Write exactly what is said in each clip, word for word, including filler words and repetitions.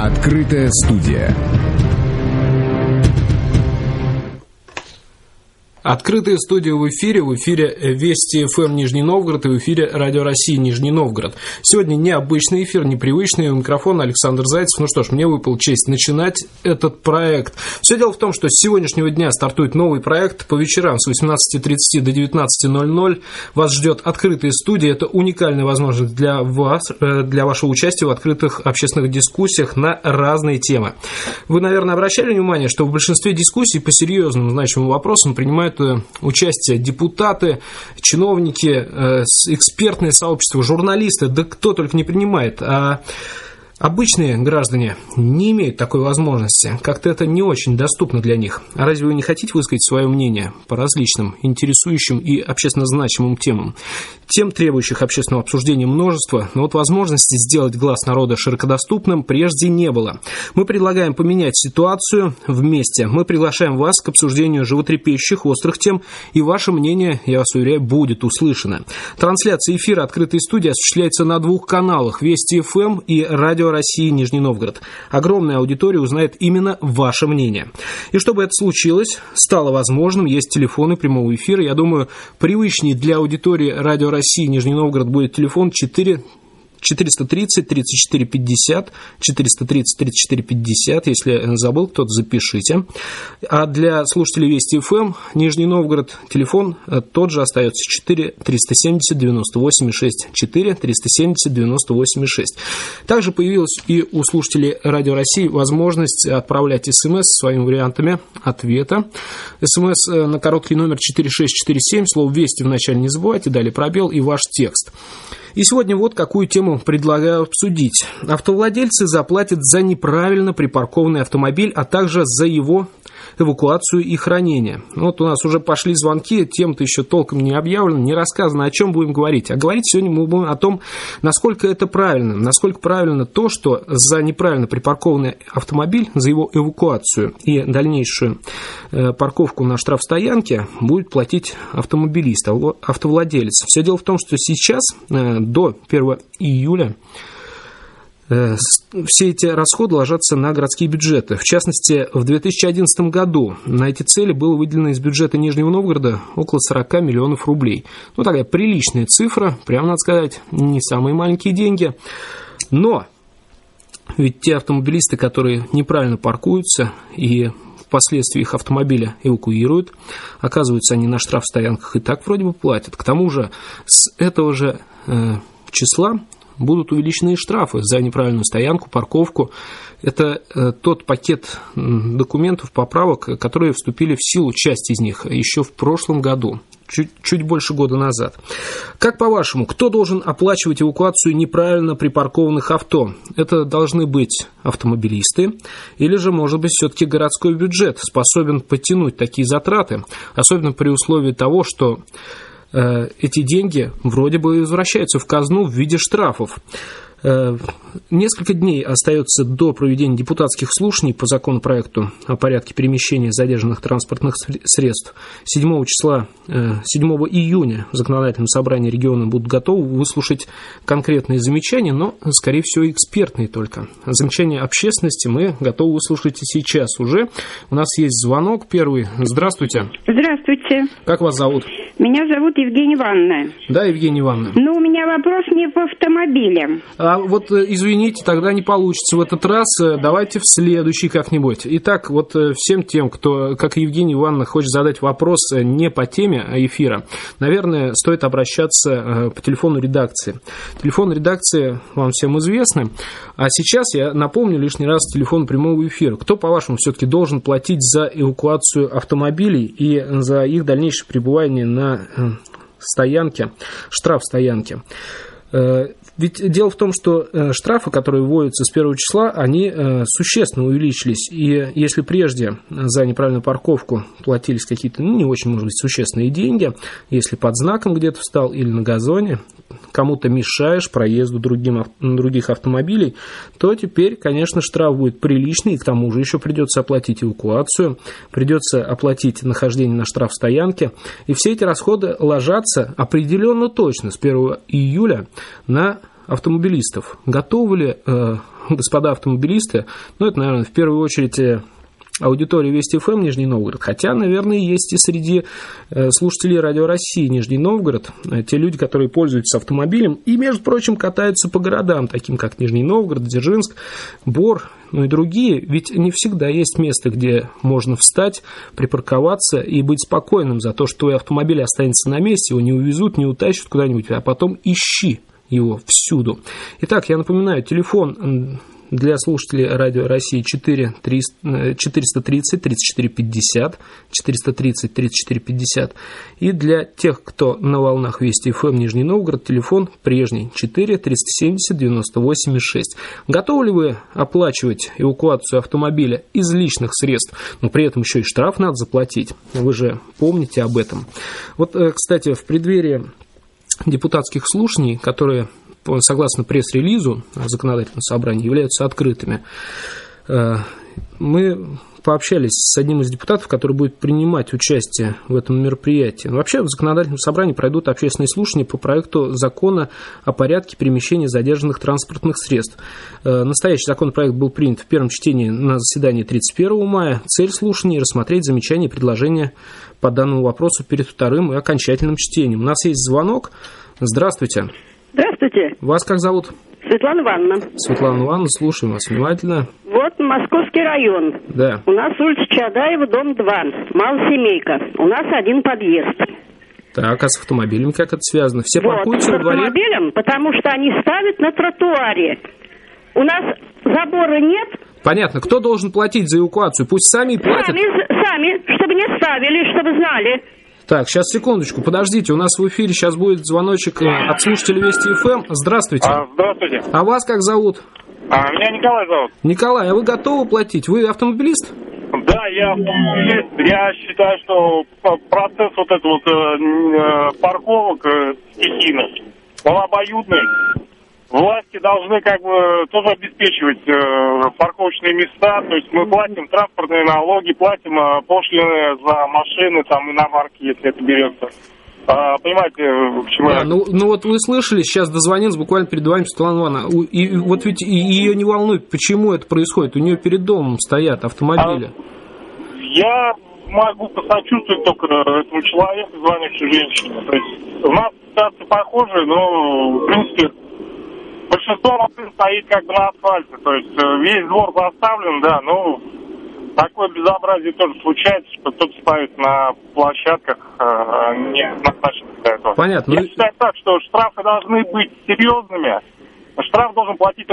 Открытая студия. Открытая студия в эфире, в эфире Вести эф эм Нижний Новгород и в эфире Радио России Нижний Новгород. Сегодня необычный эфир, непривычный. У микрофона Александр Зайцев. Ну что ж, мне выпала честь начинать этот проект. Все дело в том, что с сегодняшнего дня стартует новый проект. По вечерам с восемнадцати тридцати до девятнадцати ноль-ноль вас ждет открытая студия. Это уникальная возможность для вас, для вашего участия в открытых общественных дискуссиях на разные темы. Вы, наверное, обращали внимание, что в большинстве дискуссий по серьезным значимым вопросам принимают участие депутаты, чиновники, экспертное сообщество, журналисты, да кто только не принимает. А обычные граждане не имеют такой возможности. Как-то это не очень доступно для них. А разве вы не хотите высказать свое мнение по различным интересующим и общественно значимым темам? Тем, требующих общественного обсуждения, множество, но вот возможности сделать глас народа широкодоступным прежде не было. Мы предлагаем поменять ситуацию вместе. Мы приглашаем вас к обсуждению животрепещущих, острых тем, и ваше мнение, я вас уверяю, будет услышано. Трансляция эфира «Открытой студии» осуществляется на двух каналах: Вести эф эм и Радио России Нижний Новгород. Огромная аудитория узнает именно ваше мнение. И чтобы это случилось, стало возможным, есть телефоны прямого эфира. Я думаю, привычнее для аудитории Радио России Нижний Новгород будет телефон четыре четыреста тридцать тридцать четыре пятьдесят, четыреста тридцать тридцать четыре пятьдесят, если забыл кто-то, запишите. А для слушателей Вести эф эм Нижний Новгород телефон тот же остается: четыре триста семьдесят девяносто восемь шесть, четыре триста семьдесят девяносто восемь шесть. Также появилась и у слушателей Радио России возможность отправлять СМС со своими вариантами ответа. СМС на короткий номер четыре шесть четыре семь, слово «Вести» вначале не забывайте, далее пробел и ваш текст. И сегодня вот какую тему предлагаю обсудить. Автовладельцы заплатят за неправильно припаркованный автомобиль, а также за его эвакуацию и хранение. Вот у нас уже пошли звонки, тем-то еще толком не объявлено, не рассказано, о чем будем говорить. А говорить сегодня мы будем о том, насколько это правильно. Насколько правильно то, что за неправильно припаркованный автомобиль, за его эвакуацию и дальнейшую парковку на штрафстоянке будет платить автомобилист, автовладелец. Все дело в том, что сейчас, до первого июля, все эти расходы ложатся на городские бюджеты. В частности, в две тысячи одиннадцатом году на эти цели было выделено из бюджета Нижнего Новгорода около сорок миллионов рублей. Ну, такая приличная цифра, прямо надо сказать, не самые маленькие деньги. Но ведь те автомобилисты, которые неправильно паркуются и впоследствии их автомобиля эвакуируют, оказываются они на штрафстоянках и так вроде бы платят. К тому же с этого же э, числа будут увеличены штрафы за неправильную стоянку, парковку. Это э, тот пакет документов, поправок, которые вступили в силу, часть из них, еще в прошлом году, чуть, чуть больше года назад. Как по-вашему, кто должен оплачивать эвакуацию неправильно припаркованных авто? Это должны быть автомобилисты или же, может быть, все-таки городской бюджет способен потянуть такие затраты, особенно при условии того, что эти деньги вроде бы возвращаются в казну в виде штрафов. Несколько дней остается до проведения депутатских слушаний по законопроекту о порядке перемещения задержанных транспортных средств. седьмого числа, седьмого июня в законодательном собрании региона будут готовы выслушать конкретные замечания, но, скорее всего, экспертные только. Замечания общественности мы готовы выслушать и сейчас уже. У нас есть звонок первый. Здравствуйте. Здравствуйте. Как вас зовут? Меня зовут Евгения Ивановна. Да, Евгения Ивановна. Но у меня вопрос не по автомобилям. А вот, извините, тогда не получится в этот раз. Давайте в следующий как-нибудь. Итак, вот всем тем, кто, как Евгения Ивановна, хочет задать вопрос не по теме эфира, наверное, стоит обращаться по телефону редакции. Телефон редакции вам всем известный. А сейчас я напомню лишний раз телефон прямого эфира. Кто, по-вашему, все-таки должен платить за эвакуацию автомобилей и за их дальнейшее пребывание на стоянке, штрафстоянке? Ведь дело в том, что штрафы, которые вводятся с первого числа, они существенно увеличились. И если прежде за неправильную парковку платились какие-то, ну, не очень, может быть, существенные деньги, если под знаком где-то встал или на газоне, кому-то мешаешь проезду другим, других автомобилей, то теперь, конечно, штраф будет приличный, и к тому же еще придется оплатить эвакуацию, придется оплатить нахождение на штрафстоянке. И все эти расходы ложатся определенно точно с первого июля на автомобилистов. Готовы ли э, господа автомобилисты, ну, это, наверное, в первую очередь аудитория Вести ФМ Нижний Новгород, хотя, наверное, есть и среди слушателей Радио России Нижний Новгород те люди, которые пользуются автомобилем и, между прочим, катаются по городам, таким как Нижний Новгород, Дзержинск, Бор, ну и другие, ведь не всегда есть место, где можно встать, припарковаться и быть спокойным за то, что твой автомобиль останется на месте, его не увезут, не утащат куда-нибудь, а потом ищи его всюду. Итак, я напоминаю, телефон для слушателей Радио России четыре четыреста тридцать тридцать четыре пятьдесят, четыреста тридцать тридцать четыре пятьдесят. И для тех, кто на волнах Вести ФМ Нижний Новгород, телефон прежний четыре триста семьдесят девяносто восемь шесть. Готовы ли вы оплачивать эвакуацию автомобиля из личных средств, но при этом еще и штраф надо заплатить? Вы же помните об этом. Вот, кстати, в преддверии депутатских слушаний, которые, согласно пресс-релизу законодательного собрания, являются открытыми, мы пообщались с одним из депутатов, который будет принимать участие в этом мероприятии. Вообще в законодательном собрании пройдут общественные слушания по проекту закона о порядке перемещения задержанных транспортных средств. Настоящий законопроект был принят в первом чтении на заседании тридцать первого мая. Цель слушаний – рассмотреть замечания и предложения по данному вопросу перед вторым и окончательным чтением. У нас есть звонок. Здравствуйте. Здравствуйте. Вас как зовут? Светлана Ивановна. Светлана Ивановна, слушаем вас внимательно. Вот Московский район. Да. У нас улица Чадаева, дом два. Малосемейка. У нас один подъезд. Так, а с автомобилями как это связано? Все вот, паркуются с во дворе? автомобилем, потому что они ставят на тротуаре. У нас забора нет. Понятно. Кто должен платить за эвакуацию? Пусть сами платят. Сами, сами, чтобы не ставили, чтобы знали. Так, сейчас, секундочку, подождите, у нас в эфире сейчас будет звоночек от слушателя Вести ФМ. Здравствуйте. А, здравствуйте. А вас как зовут? А, меня Николай зовут. Николай, а вы готовы платить? Вы автомобилист? Да, я автомобилист. Я считаю, что процесс вот этот вот э, парковок э, стихийных, он обоюдный. Власти должны как бы тоже обеспечивать э, парковочные места, то есть мы платим транспортные налоги, платим э, пошлины за машины, там, иномарки, если это берется. А, понимаете, к чему Да, я... ну, ну вот вы слышали, сейчас дозвонилась буквально перед вами Светлана Ивановна. И, и вот ведь и, ее не волнует, почему это происходит. У нее перед домом стоят автомобили. А, я могу посочувствовать только этому человеку, звонящей женщине. То есть у нас ситуация похожая, но в принципе... Большинство машин стоит как бы на асфальте, то есть весь двор заставлен, да, но такое безобразие тоже случается, что кто-то ставит на площадках э, не назначенных для этого. Понятно. Я считаю так, что штрафы должны быть серьезными, штраф должен платить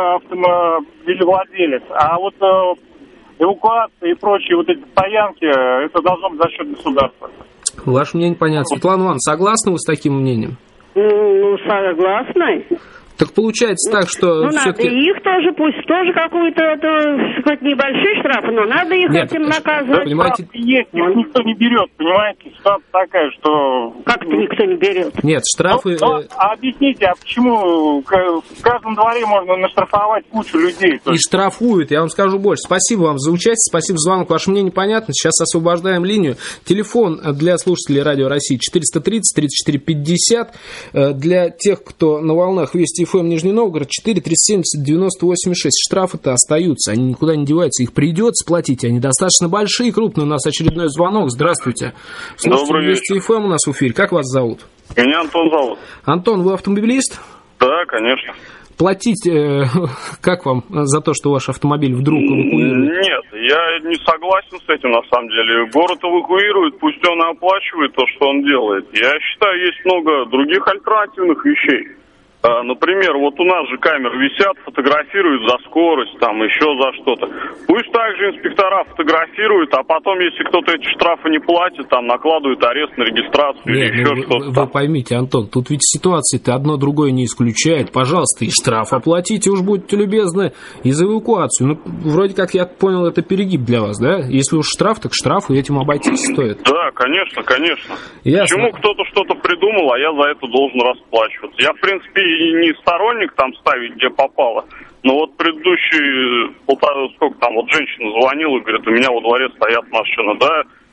автомобилевладелец, а вот э, эвакуация и прочие вот эти стоянки, это должно быть за счет государства. Ваше мнение понятно. Светлана Ивановна, согласны вы с таким мнением? Ну, согласна. Так получается так, что... Ну, все-таки... надо их тоже, пусть тоже какую-то, это, хоть небольшие штрафы, но надо их Нет, этим наказывать. да, понимаете... Есть, их никто не берет, понимаете? Ситуация такая, что... Как это никто не берет? Нет, штрафы... Ну, ну, а объясните, а почему в каждом дворе можно наштрафовать кучу людей? И штрафуют, я вам скажу больше. Спасибо вам за участие, спасибо за звонок. Ваше мнение понятно. Сейчас освобождаем линию. Телефон для слушателей Радио России четыреста тридцать тридцать четыре пятьдесят. Для тех, кто на волнах Вести ФМ Нижний Новгород, четыре триста семьдесят девяносто восемь шесть. Штрафы-то остаются, они никуда не деваются. Их придется платить, они достаточно большие и крупные. У нас очередной звонок. Здравствуйте. Слушатель Вести ФМ у нас в эфире. Как вас зовут? Меня Антон зовут. Антон, вы автомобилист? Да, конечно. Платить, э, как вам за то, что ваш автомобиль вдруг эвакуируют? Нет, я не согласен с этим, на самом деле. Город эвакуирует, пусть он и оплачивает то, что он делает. Я считаю, есть много других альтернативных вещей. Например, вот у нас же камеры висят, фотографируют за скорость, там еще за что-то. Пусть также инспектора фотографируют, а потом, если кто-то эти штрафы не платит, там накладывают арест на регистрацию Нет, или еще ну, что-то. Вы, там. вы поймите, Антон, тут ведь ситуации-то одно другое не исключает. Пожалуйста, и штраф оплатите, уж будьте любезны, и за эвакуацию. Ну, вроде как я понял, это перегиб для вас, да? Если уж штраф, так штраф, и этим обойтись стоит. Да, конечно, конечно. Ясно. Почему кто-то что-то придумал, а я за это должен расплачиваться? Я, в принципе, и не сторонник там ставить, где попало. Но вот предыдущий, полтора, сколько там, вот женщина звонила и говорит, у меня во дворе стоят машины. Да,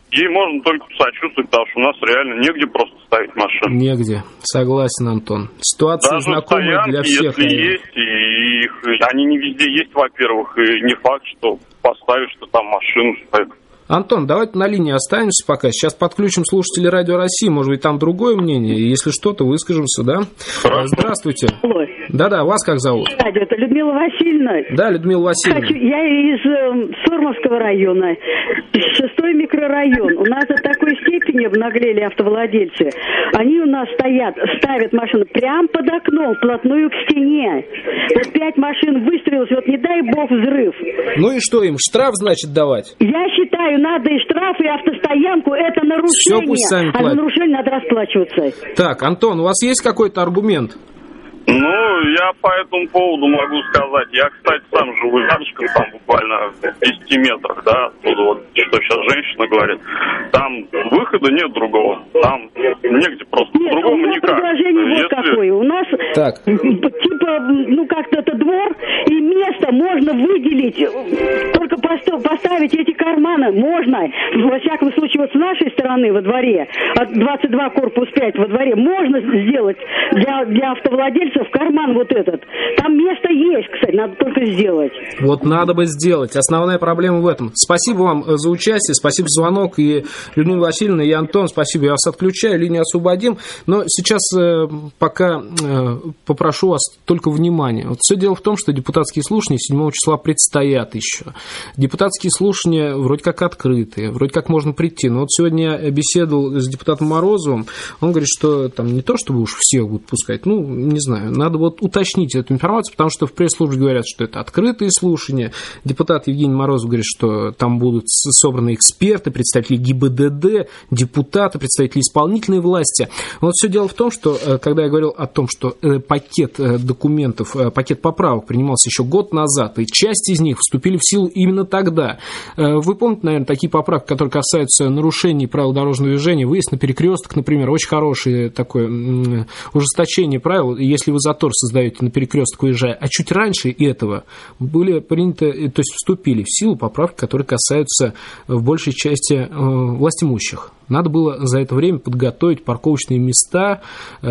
ей можно только сочувствовать, потому что у нас реально негде просто ставить машину. Негде, согласен, Антон. Ситуация даже знакомая стоянки, для всех. Если наверное. Есть, и их, они не везде есть, во-первых, и не факт, что поставишь, что там машину стоит. Антон, давайте на линии останемся пока. Сейчас подключим слушателей Радио России. Может быть, там другое мнение. Если что-то, выскажемся, да? Хорошо. Здравствуйте. Алло. Да-да, вас как зовут? Радио, это Людмила Васильевна. Да, Людмила Васильевна. Хочу, я из э, Сормовского района, шестой микрорайон. У нас до такой степени обнаглели автовладельцы. Они у нас стоят, ставят машину прямо под окном, вплотную к стене. Вот пять машин выстрелилось, вот не дай бог взрыв. Ну и что им, штраф, значит, давать? Я считаю, надо и штраф, и автостоянку, это нарушение. Все, пусть сами а платят. за нарушение надо расплачиваться. Так, Антон, у вас есть какой-то аргумент? Ну, я по этому поводу могу сказать. Я, кстати, сам живу рядышком, там буквально в десяти метрах, да, оттуда вот, что сейчас женщина говорит. Там выхода нет другого. Там негде просто. Нет, по-другому у меня никак. предложение вот Если... какое. У нас Так. типа, ну как-то это двор, и место можно выделить, только посто- поставить эти карманы можно. Во всяком случае, вот с нашей стороны во дворе, от двадцать два корпус пять во дворе, можно сделать для, для автовладельцев карман вот этот. Там место есть, кстати, надо только сделать. Вот надо бы сделать. Основная проблема в этом. Спасибо вам за участие, спасибо за звонок. И Людмила Васильевна, и Антон, спасибо. Я вас отключаю, линию освободим. Но сейчас э, пока э, попрошу вас только внимания. Вот все дело в том, что депутатские слушания седьмого числа предстоят еще. Депутатские слушания вроде как открытые, вроде как можно прийти. Но вот сегодня я беседовал с депутатом Морозовым. Он говорит, что там не то, чтобы уж всех будут пускать, ну, не знаю, надо вот уточнить эту информацию, потому что в пресс-службе говорят, что это открытые слушания. Депутат Евгений Морозов говорит, что там будут собраны эксперты, представители ГИБДД, депутаты, представители исполнительной власти. Вот все дело в том, что когда я говорил о том, что пакет документов, пакет поправок принимался еще год назад, и часть из них вступили в силу именно тогда. Вы помните, наверное, такие поправки, которые касаются нарушений правил дорожного движения, выезд на перекресток, например, очень хорошее такое ужесточение правил, если вы затор создаете на перекресток, уезжая, а чуть раньше этого были приняты, то есть вступили в силу поправки, которые касаются в большей части э, властимущих. Надо было за это время подготовить парковочные места, э,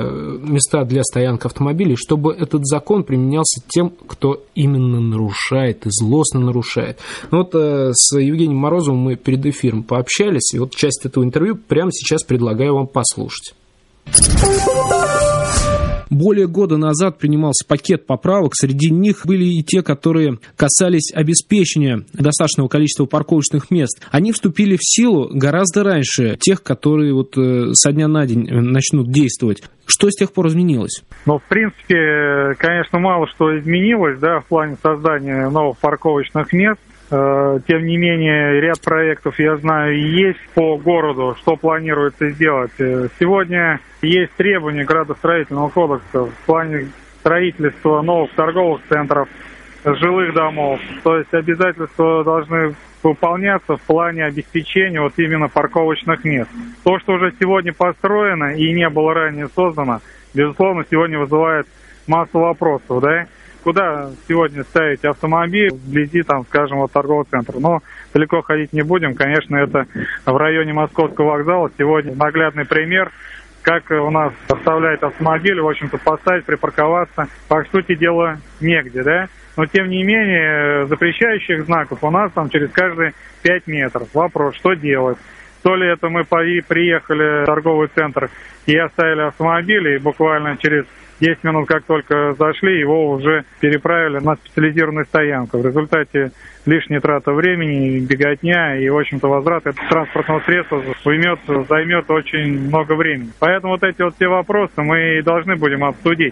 места для стоянок автомобилей, чтобы этот закон применялся тем, кто именно нарушает и злостно нарушает. Ну вот э, с Евгением Морозовым мы перед эфиром пообщались, и вот часть этого интервью прямо сейчас предлагаю вам послушать. Более года назад принимался пакет поправок. Среди них были и те, которые касались обеспечения достаточного количества парковочных мест. Они вступили в силу гораздо раньше тех, которые вот со дня на день начнут действовать. Что с тех пор изменилось? Ну, в принципе, конечно, мало что изменилось, да, в плане создания новых парковочных мест. Тем не менее, ряд проектов, я знаю, есть по городу, что планируется сделать. Сегодня есть требования градостроительного кодекса в плане строительства новых торговых центров, жилых домов. То есть обязательства должны выполняться в плане обеспечения вот именно парковочных мест. То, что уже сегодня построено и не было ранее создано, безусловно, сегодня вызывает массу вопросов, да? Куда сегодня ставить автомобиль вблизи, там, скажем, вот торгового центра. Но далеко ходить не будем. Конечно, это в районе Московского вокзала. Сегодня наглядный пример, как у нас оставляют автомобиль, в общем-то, поставить, припарковаться. По сути дела, негде, да? Но, тем не менее, запрещающих знаков у нас там через каждые пять метров. Вопрос, что делать? То ли это мы приехали в торговый центр и оставили автомобиль, и буквально через десять минут, как только зашли, его уже переправили на специализированную стоянку. В результате лишняя трата времени, беготня и, в общем-то, возврат этого транспортного средства займет, займет очень много времени. Поэтому вот эти вот все вопросы мы и должны будем обсудить,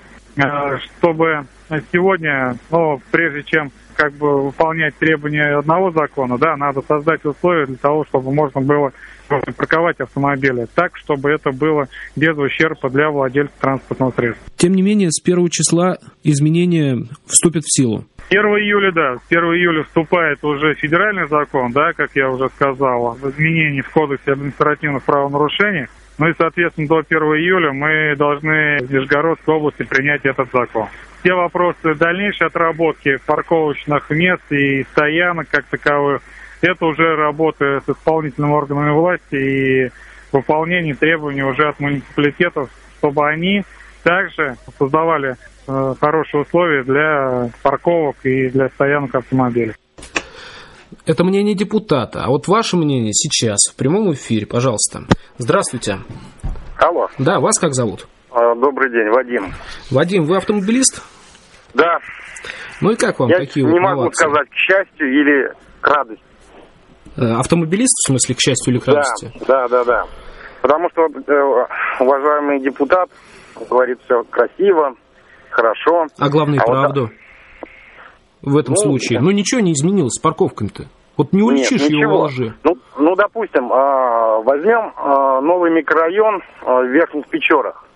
чтобы сегодня, ну, прежде чем как бы выполнять требования одного закона, да, надо создать условия для того, чтобы можно было парковать автомобили так, чтобы это было без ущерба для владельца транспортного средства. Тем не менее, с первого числа изменения вступят в силу. первого июля, да, с первого июля вступает уже федеральный закон, да, как я уже сказал, в изменении в Кодексе административных правонарушений. Ну и, соответственно, до первого июля мы должны в Нижегородской области принять этот закон. Все вопросы дальнейшей отработки парковочных мест и стоянок как таковых, это уже работа с исполнительными органами власти и выполнение требований уже от муниципалитетов, чтобы они также создавали э, хорошие условия для парковок и для стоянок автомобилей. Это мнение депутата. А вот ваше мнение сейчас в прямом эфире, пожалуйста. Здравствуйте. Алло. Да, вас как зовут? Добрый день, Вадим. Вадим, вы автомобилист? Да. Ну и как вам Я такие не вот могу новации? сказать, к счастью или к радости. Автомобилист, в смысле, к счастью или к радости? Да, да, да, да. Потому что э, уважаемый депутат говорит, все красиво, хорошо. А главное, а правду вот, в этом ну, случае. Ну, ничего не изменилось с парковками-то. Вот не уличишь нет, его во лжи. Ну, ну, допустим, э, возьмем э, новый микрорайон э, в Верхних Печорах.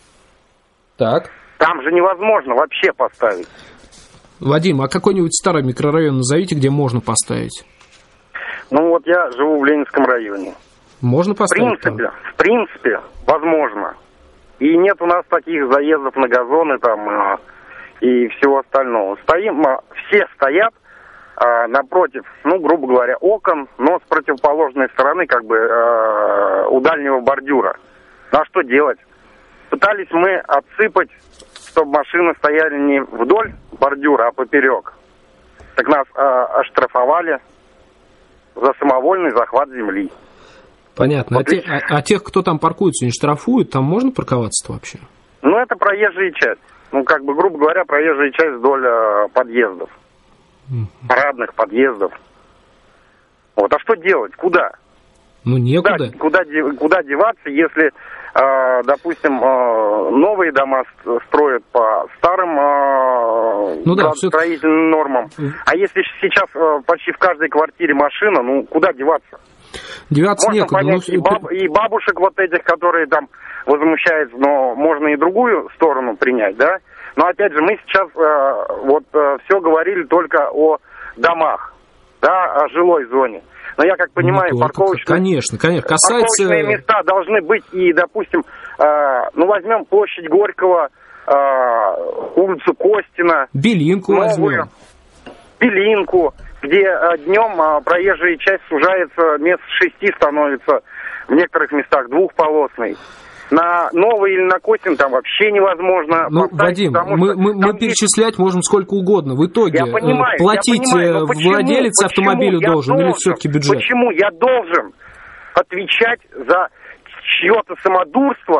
Так. Там же невозможно вообще поставить. Вадим, а какой-нибудь старый микрорайон назовите, где можно поставить? Ну, вот я живу в Ленинском районе. Можно поставить В принципе, там? в принципе, возможно. И нет у нас таких заездов на газоны там э, и всего остального. Стоим, э, все стоят э, напротив, ну, грубо говоря, окон, но с противоположной стороны, как бы, э, у дальнего бордюра. Ну, а что делать? Пытались мы отсыпать, чтобы машины стояли не вдоль бордюра, а поперек. Так нас э, оштрафовали за самовольный захват земли. Понятно. Вот а, те, а, а тех, кто там паркуется, не штрафуют, там можно парковаться-то вообще? Ну, это проезжая часть. Ну, как бы, грубо говоря, проезжая часть вдоль э, подъездов. Mm. Парадных подъездов. Вот, а что делать? Куда? Ну, некуда. Куда, куда, куда деваться, если, э, допустим, э, новые дома строят по старым э, ну, да, строительным нормам. А если сейчас э, почти в каждой квартире машина, ну, куда деваться? Деваться можно некуда. понять, ну, и, баб, и бабушек вот этих, которые там возмущаются, но можно и другую сторону принять, да? Но опять же, мы сейчас э, вот э, все говорили только о домах, да, о жилой зоне. Но я как понимаю, ну, парковочные, конечно, конечно. Касается... парковочные места должны быть и, допустим, э, ну возьмем площадь Горького, э, улицу Костина. Белинку новую, возьмем. Белинку, где э, днем э, проезжая часть сужается, мест шести становится, в некоторых местах двухполосной. На Новый или на Костин там вообще невозможно. Ну, Вадим, мы, мы, мы есть... перечислять можем сколько угодно. В итоге я понимаю, платить я понимаю, но почему, владелец почему автомобиля должен, должен, или все-таки бюджет? Почему я должен отвечать за чье-то самодурство,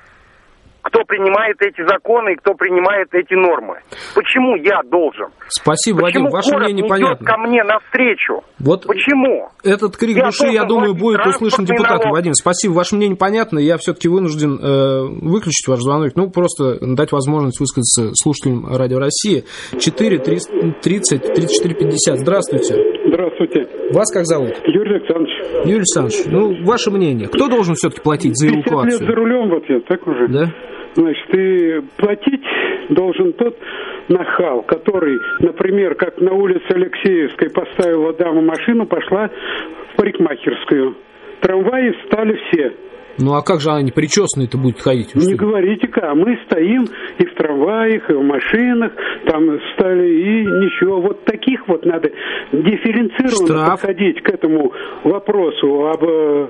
кто принимает эти законы и кто принимает эти нормы? Почему я должен? Спасибо, Почему Вадим, ваше мнение понятно. Почему ко мне навстречу? Вот почему? Этот крик я души, я думаю, будет услышан депутатом. Налог. Вадим, спасибо, ваше мнение понятно. Я все-таки вынужден э, выключить ваш звонок, ну, просто дать возможность высказаться слушателям Радио России. четыре тридцать тридцать четыре пятьдесят. Здравствуйте. Здравствуйте. Вас как зовут? Юрий Александрович. Юрий Александрович, ну, ваше мнение. Кто должен все-таки платить за эвакуацию? пятьдесят лет за рулем, вот я, так уже. Да? Значит, и платить должен тот нахал, который, например, как на улице Алексеевской поставила дама машину, пошла в парикмахерскую. Трамваи встали все. Ну, а как же она не причесанная-то будет ходить? Не говорите-ка, а мы стоим и в трамваях, и в машинах, там встали, и ничего. Вот таких вот надо дифференцированно Штраф. подходить к этому вопросу об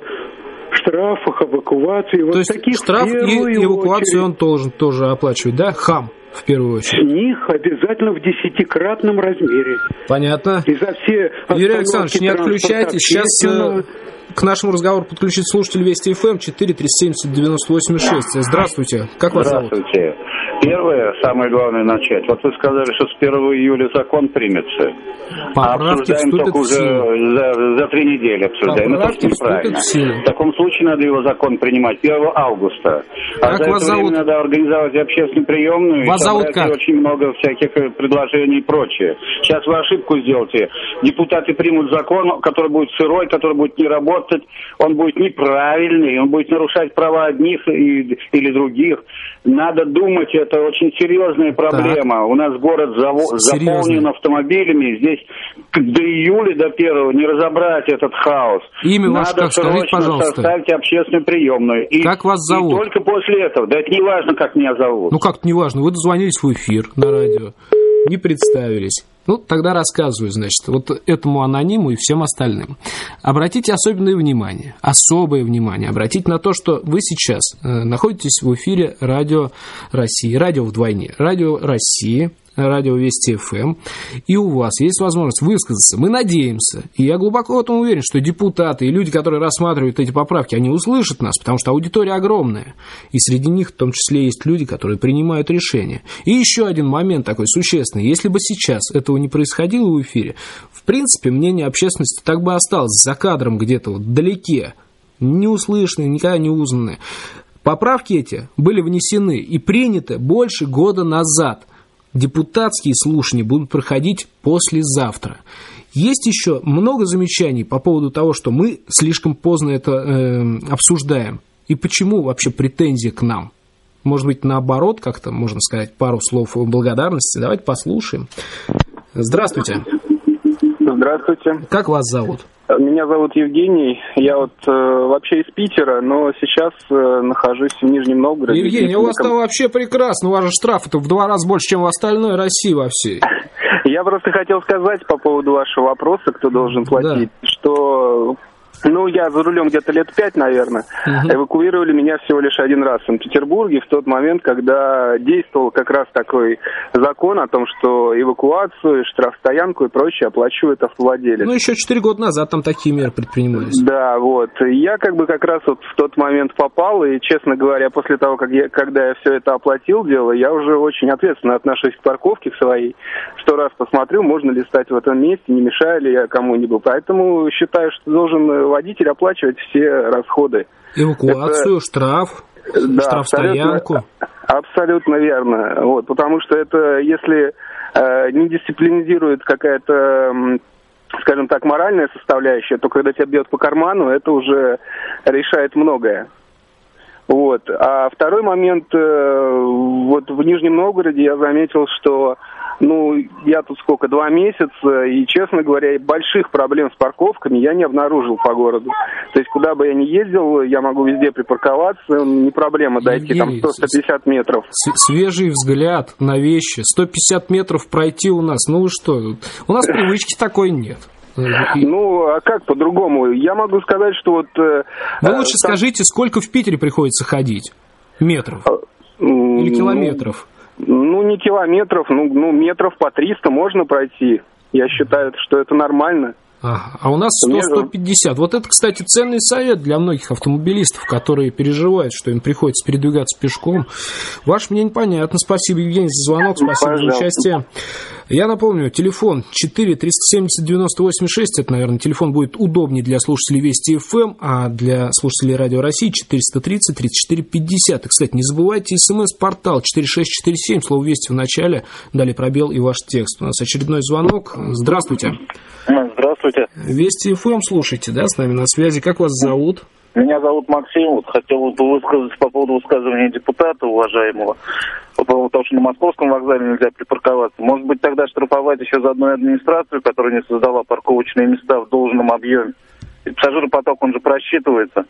штрафах, эвакуации. Вот то есть таких штраф и эвакуацию очередь. Он должен тоже оплачивать, да? Хам, в первую очередь. С них обязательно в десятикратном размере. Понятно. И за все Юрий Александрович, не отключайтесь. Сейчас э, к нашему разговору подключит слушатель Вести ФМ четыре триста семьдесят девяносто восемь шесть. Здравствуйте. Как вас зовут? Здравствуйте. Первое, самое главное начать. Вот вы сказали, что с первого июля закон примется. А обсуждаем только уже за, за три недели обсуждаем. Поправки Это неправильно. В, в таком случае надо его закон принимать первого августа. А как за вас это время зовут? надо организовать общественную приемную. Вас и зовут собрать как? очень много всяких предложений и прочее. Сейчас вы ошибку сделаете. Депутаты примут закон, который будет сырой, который будет не работать. Он будет неправильный, он будет нарушать права одних и, или других. Надо думать, это очень серьезная проблема. Так. У нас город заво- заполнен автомобилями. Здесь до июля, до первого не разобрать этот хаос. Имя ваше, Надо как скажите, пожалуйста. составить общественную приемную. И, как вас зовут? И только после этого. Да это не важно, как меня зовут. Ну как-то не важно. Вы дозвонились в эфир на радио. Не представились. Ну, тогда рассказываю, значит, вот этому анониму и всем остальным. Обратите особенное внимание, особое внимание, обратите на то, что вы сейчас э, находитесь в эфире Радио России, радио вдвойне, Радио России, Радио Вести эф эм, и у вас есть возможность высказаться. Мы надеемся, и я глубоко в этом уверен, что депутаты и люди, которые рассматривают эти поправки, они услышат нас, потому что аудитория огромная, и среди них в том числе есть люди, которые принимают решения. И еще один момент такой существенный. Если бы сейчас этого не происходило в эфире, в принципе, мнение общественности так бы осталось за кадром где-то вот вдалеке, неуслышанное, никогда не узнанное. Поправки эти были внесены и приняты больше года назад. Депутатские слушания будут проходить послезавтра. Есть еще много замечаний по поводу того, что мы слишком поздно это э, обсуждаем. И почему вообще претензии к нам? Может быть, наоборот, как-то можно сказать пару слов благодарности. Давайте послушаем. Здравствуйте. Здравствуйте. Как вас зовут? Меня зовут Евгений. Я вот э, вообще из Питера, но сейчас э, нахожусь в Нижнем Новгороде. Евгений, у вас там вообще прекрасно. У вас же штрафы-то в два раза больше, чем в остальной России во всей. Я просто хотел сказать по поводу вашего вопроса, кто должен платить, да. что... Ну, я за рулем где-то лет пять, наверное. Uh-huh. Эвакуировали меня всего лишь один раз в Санкт-Петербурге в тот момент, когда действовал как раз такой закон о том, что эвакуацию, штрафстоянку и прочее оплачивает автовладелец. Ну, еще четыре года назад там такие меры предпринимались. Да, вот. Я как бы как раз вот в тот момент попал, и, честно говоря, после того, как я, когда я все это оплатил дело, я уже очень ответственно отношусь к парковке к своей. Сто раз посмотрю, можно ли стать в этом месте, не мешаю ли я кому-нибудь. Поэтому считаю, что должен водитель оплачивать все расходы. Эвакуацию, это... штраф, да, штрафстоянку. Абсолютно, абсолютно верно. Вот, потому что это, если э, не дисциплинизирует какая-то, скажем так, моральная составляющая, то когда тебя бьет по карману, это уже решает многое. Вот. А второй момент, э, вот в Нижнем Новгороде я заметил, что ну, я тут сколько, два месяца, и, честно говоря, больших проблем с парковками я не обнаружил по городу. То есть, куда бы я ни ездил, я могу везде припарковаться, не проблема дойти там сто - сто пятьдесят метров. Свежий взгляд на вещи, сто пятьдесят метров пройти у нас, ну вы что, у нас привычки такой нет. Ну, а как по-другому? Я могу сказать, что вот... Вы лучше там... скажите, сколько в Питере приходится ходить? Метров? Или километров? Ну, не километров, ну, ну, метров по триста можно пройти. Я считаю, что это нормально. А, а у нас сто - сто пятьдесят. Вот это, кстати, ценный совет для многих автомобилистов, которые переживают, что им приходится передвигаться пешком. Ваше мнение понятно. Спасибо, Евгений, за звонок. Спасибо Пожалуйста. За участие. Я напомню, телефон четыре триста семьдесят девяносто восемь шесть. Это, наверное, телефон будет удобнее для слушателей Вести эф эм, а для слушателей Радио России четыреста тридцать тридцать четыре пятьдесят. И, кстати, не забывайте смс-портал четыре шесть четыре семь, слово «Вести» в начале, далее пробел и ваш текст. У нас очередной звонок. Здравствуйте. Здравствуйте. Вести эф эм слушайте, да, с нами на связи. Как вас зовут? Меня зовут Максим. Вот хотел бы высказаться по поводу высказывания депутата уважаемого по поводу того, что на Московском вокзале нельзя припарковаться. Может быть, тогда штрафовать еще заодно и администрацию, которая не создала парковочные места в должном объеме. Ведь пассажиропоток, он же просчитывается.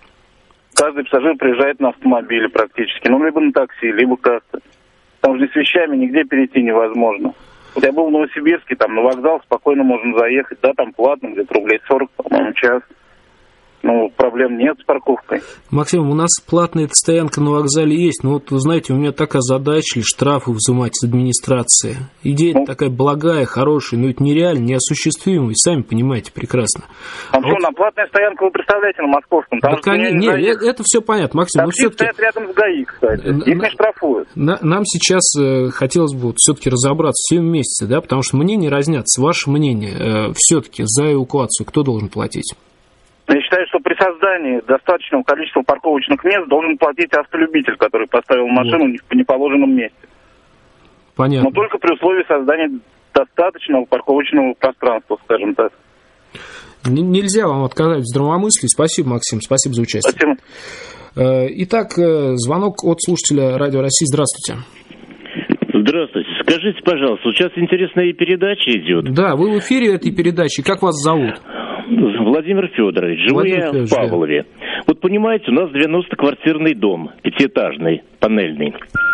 Каждый пассажир приезжает на автомобиле практически. Ну, либо на такси, либо как-то. Там же с вещами нигде перейти невозможно. Вот я был в Новосибирске, там на вокзал спокойно можно заехать. Да, там платно, где-то рублей сорок, по-моему, час. Ну, проблем нет с парковкой. Максим, у нас платная стоянка на вокзале есть, но вот, вы знаете, у меня так озадачили штрафы взимать с администрации. Идея ну, такая благая, хорошая, но это нереально, неосуществимо, вы сами понимаете прекрасно. А, а что, вот... на платная стоянка вы представляете на Московском? Там так они... Нет, нет, это все понятно, Максим. Такси но все-таки... стоят рядом с ГАИ, кстати, на... их не штрафуют. На... Нам сейчас э, хотелось бы вот все-таки разобраться все вместе, да, потому что мнения разнятся. Ваше мнение, э, все-таки за эвакуацию кто должен платить? Я считаю, что при создании достаточного количества парковочных мест должен платить автолюбитель, который поставил машину вот. в неположенном месте. Понятно. Но только при условии создания достаточного парковочного пространства, скажем так. Н- нельзя вам отказать в здравомыслии. Спасибо, Максим, спасибо за участие. Спасибо. Итак, звонок от слушателя Радио России. Здравствуйте. Здравствуйте. Скажите, пожалуйста, сейчас интересная передача идет. Да, вы в эфире этой передачи. Как вас зовут? Владимир Федорович, живу Владимир я Федорович, в Павлове. Да. Вот понимаете, у нас девяностоквартирный дом, пятиэтажный, панельный.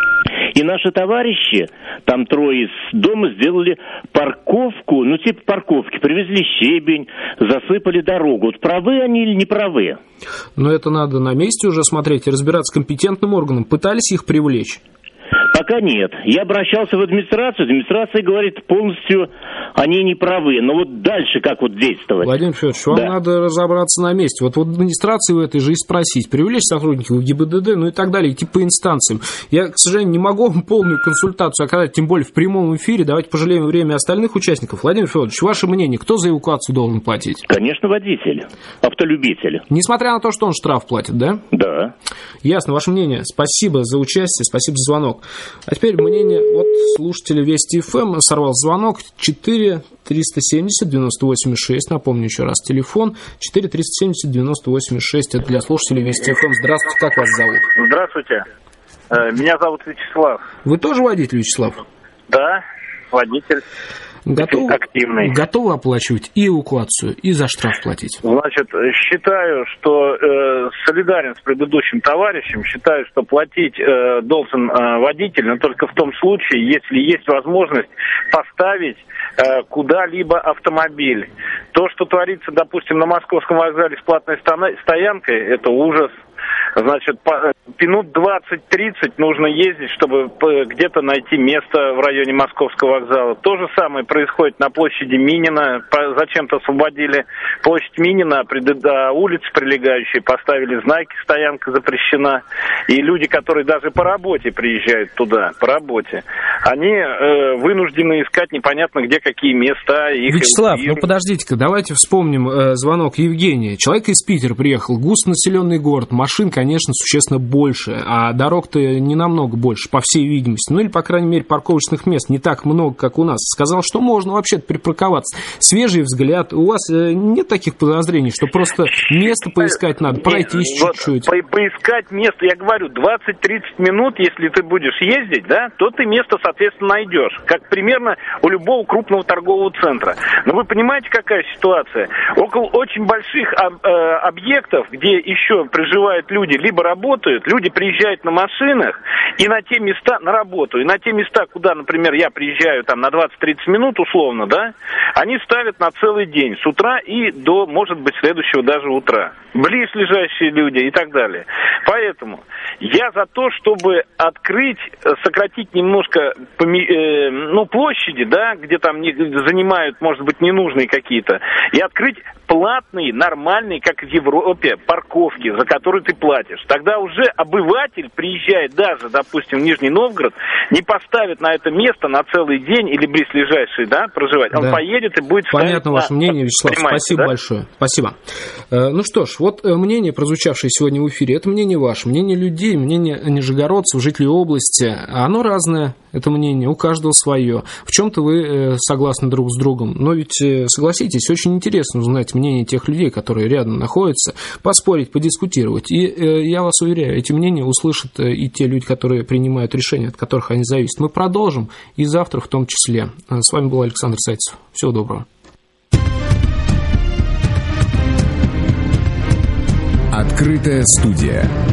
И наши товарищи, там трое из дома, сделали парковку, ну типа парковки, привезли щебень, засыпали дорогу. Вот правы они или не правы? Но это надо на месте уже смотреть и разбираться с компетентным органом. Пытались их привлечь? Пока нет. Я обращался в администрацию, администрация говорит, полностью они не правы. Но вот дальше как вот действовать? Владимир Федорович, вам да. надо разобраться на месте. Вот в администрации в этой же и спросить, привлечь сотрудников в ГИБДД, ну и так далее, идти по инстанциям. Я, к сожалению, не могу вам полную консультацию оказать, тем более в прямом эфире. Давайте пожалеем время остальных участников. Владимир Федорович, ваше мнение, кто за эвакуацию должен платить? Конечно, водитель, автолюбитель. Несмотря на то, что он штраф платит, да? Да. Ясно, ваше мнение. Спасибо за участие, спасибо за звонок. А теперь мнение от слушателя Вести ФМ. Сорвал звонок. Четыре триста семьдесят девяносто восемь шесть. Напомню еще раз телефон. Четыре триста семьдесят девяносто восемь шесть. Это для слушателей Вести ФМ. Здравствуйте, как вас зовут? Здравствуйте. Меня зовут Вячеслав. Вы тоже водитель, Вячеслав? Да, водитель. Готовы, активный. Готовы оплачивать и эвакуацию, и за штраф платить? Значит, считаю, что э, солидарен с предыдущим товарищем, считаю, что платить э, должен э, водитель, но только в том случае, если есть возможность поставить э, куда-либо автомобиль. То, что творится, допустим, на Московском вокзале с платной стоянкой, это ужас. Значит, по, минут двадцать-тридцать нужно ездить, чтобы где-то найти место в районе Московского вокзала. То же самое происходит на площади Минина. По, зачем-то освободили площадь Минина, а улицы прилегающие поставили знаки, стоянка запрещена. И люди, которые даже по работе приезжают туда, по работе, они э, вынуждены искать непонятно где какие места. Их Вячеслав, ну подождите-ка, давайте вспомним э, звонок Евгения. Человек из Питера приехал, густонаселенный город, машин, конечно, существенно больше, а дорог-то не намного больше, по всей видимости. Ну или, по крайней мере, парковочных мест не так много, как у нас. Сказал, что можно вообще-то припарковаться. Свежий взгляд. У вас э, нет таких подозрений, что просто место поискать надо, пройтись чуть-чуть? Вот, по поискать место, я говорю, двадцать-тридцать минут, если ты будешь ездить, да, то ты место, соответственно, найдешь. Как примерно у любого крупного торгового центра. Но вы понимаете, какая ситуация? Около очень больших э, объектов, где еще проживают люди, либо работают, люди приезжают на машинах и на те места, на работу, и на те места, куда, например, я приезжаю там на двадцать-тридцать минут условно, да, они ставят на целый день, с утра и до, может быть, следующего даже утра. Близлежащие люди и так далее. Поэтому я за то, чтобы открыть, сократить немножко э, ну, площади, да, где там не, занимают, может быть, ненужные какие-то, и открыть платные, нормальные, как в Европе, парковки, за которые ты платишь. Тогда уже обыватель приезжает даже, допустим, в Нижний Новгород, не поставит на это место на целый день или близлежащий, да, проживать. Он да. поедет и будет ставить. Понятно ваше на... мнение, Вячеслав. Спасибо да? большое. Спасибо. Ну что ж, вот мнение, прозвучавшее сегодня в эфире, это мнение ваше, мнение людей, мнение нижегородцев, жителей области. Оно разное, это мнение, у каждого свое. В чем-то вы согласны друг с другом, но ведь, согласитесь, очень интересно узнать мнение тех людей, которые рядом находятся, поспорить, подискутировать. И э, я вас уверяю, эти мнения услышат э, и те люди, которые принимают решения, от которых они зависят. Мы продолжим, и завтра в том числе. С вами был Александр Зайцев. Всего доброго. Открытая студия.